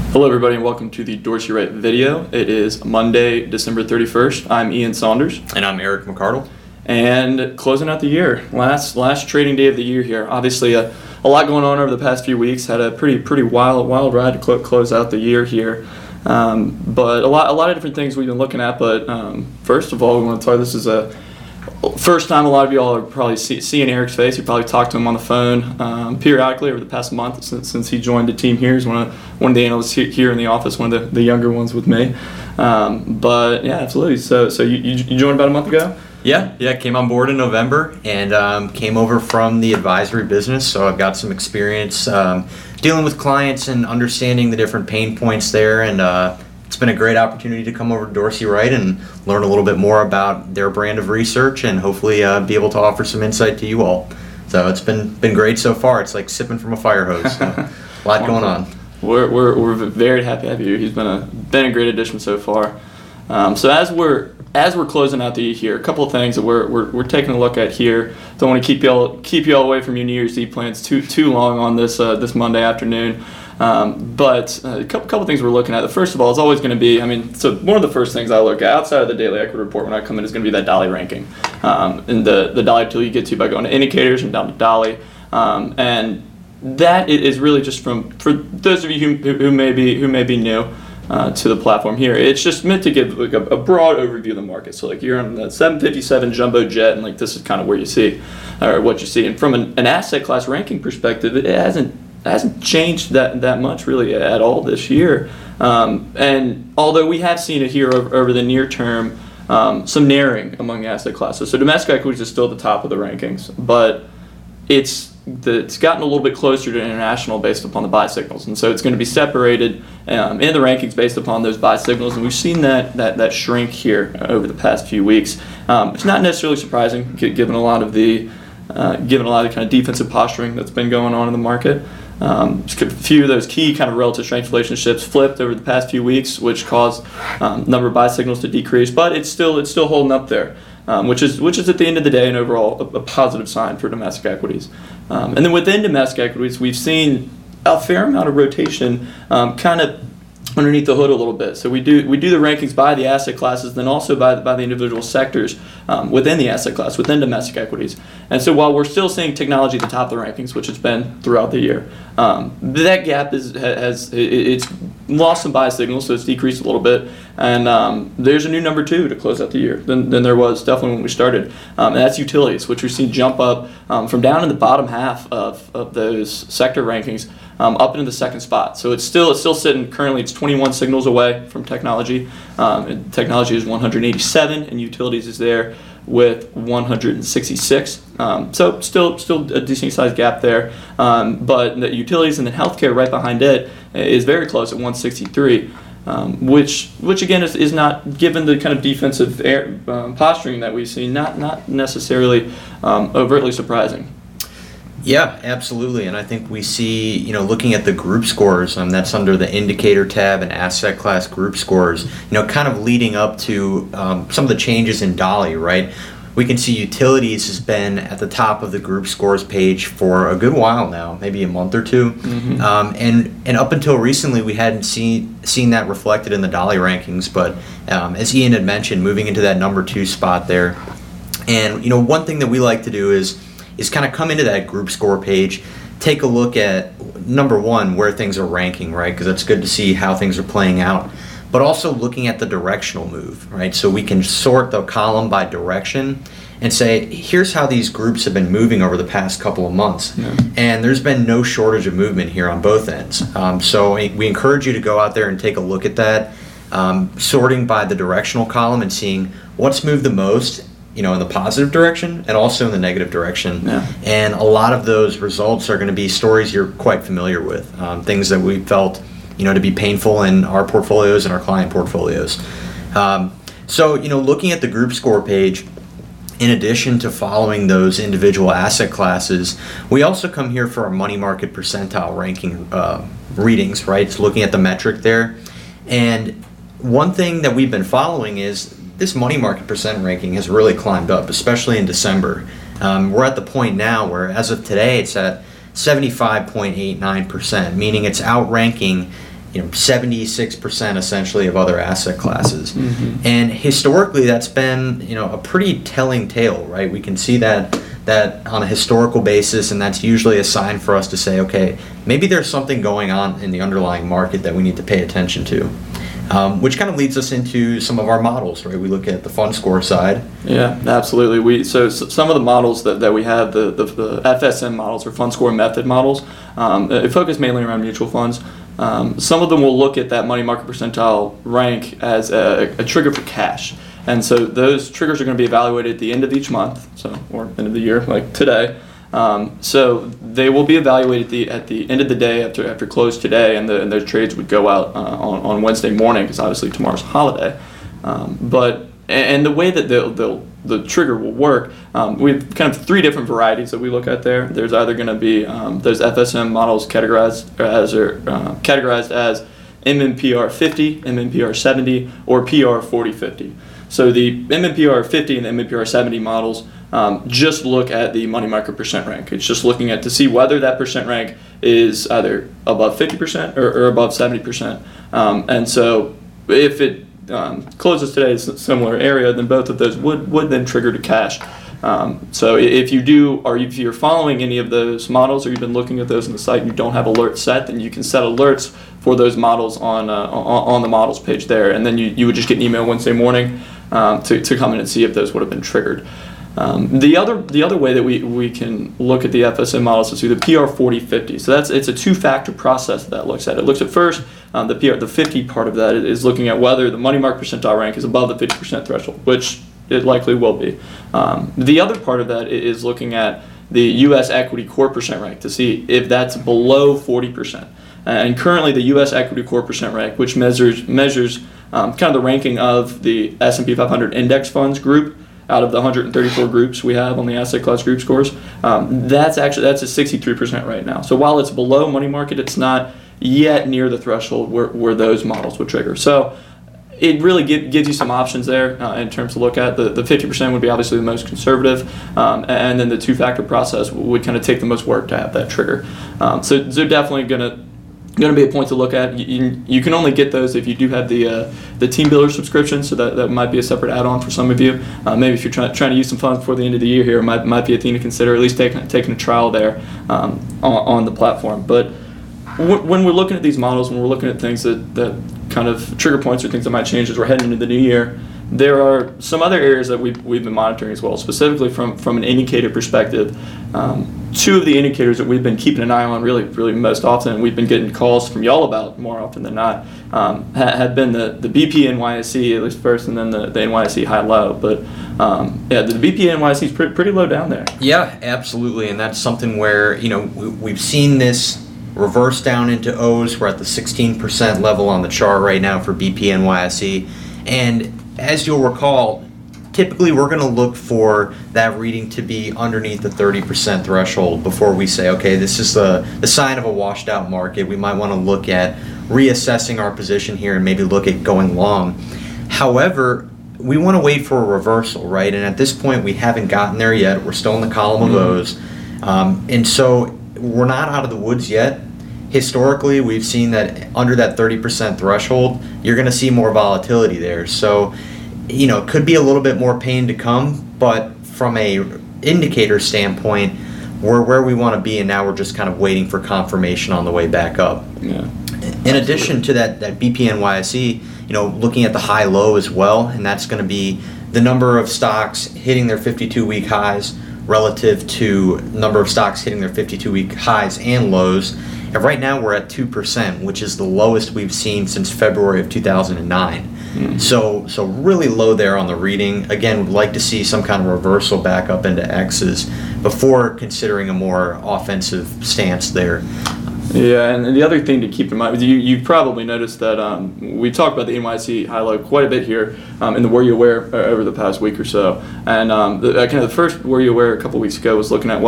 Hello everybody and welcome to the Dorsey Wright video. It is Monday, December 31st. I'm Ian Saunders. And I'm Eric McCardle. And closing out the year. Last trading day of the year here. Obviously a lot going on over the past few weeks. Had a pretty wild ride to close out the year here. But a lot of different things we've been looking at. But first of all, we want to talk, this is a first time a lot of y'all are probably seeing Eric's face. You probably talked to him on the phone periodically over the past month since he joined the team here. He's one of the analysts here in the office, one of the younger ones with me. But yeah, absolutely. So you joined about a month ago? Yeah, came on board in November and came over from the advisory business. So I've got some experience dealing with clients and understanding the different pain points there. And it's been a great opportunity to come over to Dorsey Wright and learn a little bit more about their brand of research and hopefully be able to offer some insight to you all. So it's been great so far. It's like sipping from a fire hose. So a lot going on. We're very happy to have you. He's been a great addition so far. So as we're closing out the year here, a couple of things that we're taking a look at here. Don't want to keep y'all away from your New Year's Eve plans too long on this Monday afternoon. But a couple things we're looking at. The first of all is always going to be, so one of the first things I look at outside of the daily equity report when I come in is going to be that Dolly ranking, and the Dolly tool you get to by going to indicators and down to Dolly, and that is really just for those of you who may be new to the platform here. It's just meant to give like a broad overview of the market. So like you're on the 757 jumbo jet, and like this is kind of where you see or what you see. And from an asset class ranking perspective, it hasn't changed that much really at all this year. And although we have seen it here over the near term, some narrowing among asset classes. So domestic equities is still at the top of the rankings, but it's gotten a little bit closer to international based upon the buy signals, and so it's going to be separated in the rankings based upon those buy signals, and we've seen that shrink here over the past few weeks. It's not necessarily surprising given a lot of the kind of defensive posturing that's been going on in the market. A few of those key kind of relative strength relationships flipped over the past few weeks, which caused number of buy signals to decrease, but it's still holding up there. Which is at the end of the day an overall a positive sign for domestic equities. And then within domestic equities, we've seen a fair amount of rotation kind of underneath the hood a little bit. So we do the rankings by the asset classes, then also by the individual sectors within the asset class, within domestic equities. And so while we're still seeing technology at the top of the rankings, which it's been throughout the year, that gap it's lost some buy signals, so it's decreased a little bit. And there's a new number 2 to close out the year than there was definitely when we started, and that's utilities, which we've seen jump up from down in the bottom half of those sector rankings up into the second spot. So it's still sitting currently. It's 21 signals away from technology. And technology is 187, and utilities is there with 166. So still a decent sized gap there. But the utilities and then healthcare right behind it is very close at 163. Which again is not, given the kind of defensive posturing that we've seen, not necessarily overtly surprising. Yeah, absolutely. And I think we see, looking at the group scores, that's under the indicator tab and asset class group scores, kind of leading up to some of the changes in Dolly, right? We can see utilities has been at the top of the group scores page for a good while now, maybe a month or two. Mm-hmm. And up until recently, we hadn't seen that reflected in the Dolly rankings. But as Ian had mentioned, moving into that number 2 spot there. And, one thing that we like to do is kind of come into that group score page, take a look at, number 1, where things are ranking, right? Because it's good to see how things are playing out. But also looking at the directional move, right? So we can sort the column by direction and say, here's how these groups have been moving over the past couple of months. Yeah. And there's been no shortage of movement here on both ends. So we encourage you to go out there and take a look at that, sorting by the directional column and seeing what's moved the most, in the positive direction and also in the negative direction. Yeah. And a lot of those results are going to be stories you're quite familiar with, things that we felt to be painful in our portfolios and our client portfolios. So looking at the group score page, in addition to following those individual asset classes, we also come here for our money market percentile ranking readings, right? It's looking at the metric there. And one thing that we've been following is this money market percent ranking has really climbed up, especially in December. We're at the point now where, as of today, it's at 75.89%, meaning it's outranking 76% essentially of other asset classes. And historically, that's been, a pretty telling tale, right? We can see that on a historical basis, and that's usually a sign for us to say, okay, maybe there's something going on in the underlying market that we need to pay attention to. Which kind of leads us into some of our models, right? We look at the fund score side. Yeah, absolutely. So some of the models that we have, the FSM models or fund score method models, it focus mainly around mutual funds. Some of them will look at that money market percentile rank as a trigger for cash. And so those triggers are going to be evaluated at the end of each month, or end of the year, like today. So they will be evaluated at the end of the day after close today, and those trades would go out on Wednesday morning because obviously tomorrow's a holiday. And the way that the trigger will work, we have kind of three different varieties that we look at there. There's either going to be those FSM models categorized as MMPR 50, MMPR 70, or PR 40/50. So the MMPR 50 and the MMPR 70 models just look at the money market percent rank. It's just looking at to see whether that percent rank is either above 50% or above 70%. And so if it closes today in a similar area, then both of those would then trigger to cash. So if you're following any of those models, or you've been looking at those on the site and you don't have alerts set, then you can set alerts for those models on the models page there, and then you would just get an email Wednesday morning to come in and see if those would have been triggered. The other way that we can look at the FSM models is through the PR 40/50. So it's a two-factor process that looks at it. It looks at first the 50 part of that is looking at whether the money market percentile rank is above the 50% threshold, which it likely will be. The other part of that is looking at the U.S. equity core percent rank to see if that's below 40%. And currently the U.S. equity core percent rank, which measures kind of the ranking of the S&P 500 index funds group out of the 134 groups we have on the asset class group scores, that's at 63% right now. So while it's below money market, it's not yet near the threshold where those models would trigger. So it really gives you some options there in terms to look at. The 50% would be obviously the most conservative, and then the two-factor process would kind of take the most work to have that trigger. So they're definitely going to be a point to look at. You can only get those if you do have the Team Builder subscription, so that might be a separate add-on for some of you. Maybe if you're trying to use some funds before the end of the year here, it might be a thing to consider, at least taking a trial there on the platform. But when we're looking at these models, when we're looking at things that kind of trigger points or things that might change as we're heading into the new year, there are some other areas that we've been monitoring as well, specifically from an indicator perspective. Two of the indicators that we've been keeping an eye on really most often, and we've been getting calls from y'all about more often than not, have been the BP NYSE, at least first, and then the NYSE high-low. But the BP NYSE is pretty low down there. Yeah, absolutely, and that's something where we've seen this reverse down into O's. We're at the 16% level on the chart right now for BP NYSE, and as you'll recall, typically we're going to look for that reading to be underneath the 30% threshold before we say, okay, this is the sign of a washed out market. We might want to look at reassessing our position here and maybe look at going long. However, we want to wait for a reversal, right? And at this point, we haven't gotten there yet. We're still in the column of O's. And so we're not out of the woods yet. Historically, we've seen that under that 30% threshold, you're going to see more volatility there. So, it could be a little bit more pain to come, but from a indicator standpoint, we're where we want to be, and now we're just kind of waiting for confirmation on the way back up. Yeah. In addition to that BP NYSE, looking at the high-low as well, and that's going to be the number of stocks hitting their 52-week highs relative to number of stocks hitting their 52-week highs and lows. And right now we're at 2%, which is the lowest we've seen since February of 2009. So really low there on the reading. Again, we'd like to see some kind of reversal back up into X's before considering a more offensive stance there. Yeah, and the other thing to keep in mind, you've probably noticed that we've talked about the NYSE high-low quite a bit here in the Were You Aware over the past week or so. And the first Were You Aware a couple weeks ago was looking at,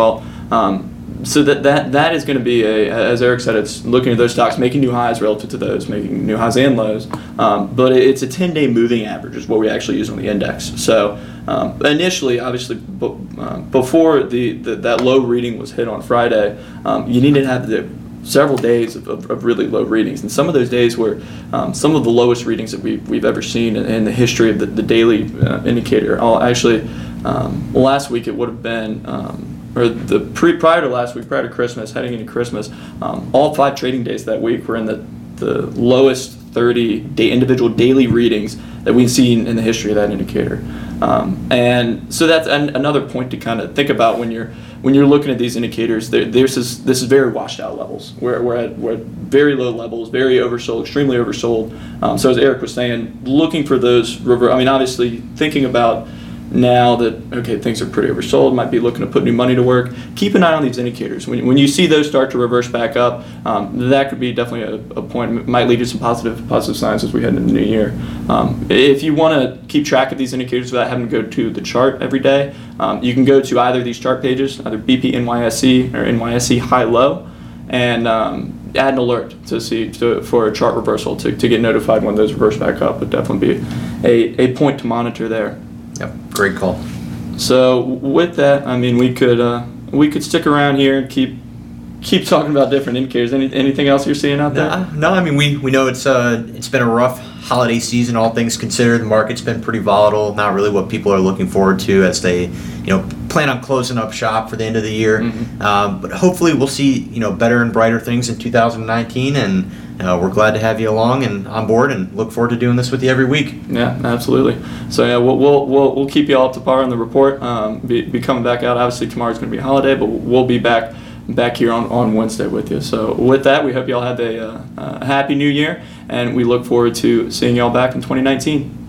so that is going to be as Eric said, it's looking at those stocks making new highs relative to those making new highs and lows. But it's a 10-day moving average is what we actually use on the index. So initially, obviously, before that low reading was hit on Friday, you needed to have several days of really low readings, and some of those days were some of the lowest readings that we've ever seen in the history of the daily indicator. Last week it would have been, prior to last week, prior to Christmas, heading into Christmas, all 5 trading days that week were in the lowest 30 individual daily readings that we've seen in the history of that indicator. And so that's another point to kind of think about when you're looking at these indicators. This is very washed out levels. We're at very low levels, very oversold, extremely oversold. So as Eric was saying, looking for those obviously thinking about now that, okay, things are pretty oversold, might be looking to put new money to work. Keep an eye on these indicators. When you see those start to reverse back up, that could be definitely a point. It might lead to some positive signs as we head into the new year. If you want to keep track of these indicators without having to go to the chart every day, you can go to either of these chart pages, either BP NYSE or NYSE high-low, and add an alert for a chart reversal to get notified when those reverse back up. Would definitely be a point to monitor there. Yep, great call. So with that, we could stick around here and keep talking about different indicators. Anything else you're seeing out there? No. We know it's been a rough holiday season, all things considered. The market's been pretty volatile. Not really what people are looking forward to as they, plan on closing up shop for the end of the year. Mm-hmm. But hopefully we'll see, better and brighter things in 2019, and we're glad to have you along and on board, and look forward to doing this with you every week. Yeah, absolutely. So yeah, we'll keep you all up to par on the report. Be coming back out. Obviously tomorrow's going to be a holiday, but we'll be back here on Wednesday with you. So with that, we hope you all had a happy new year, and we look forward to seeing you all back in 2019.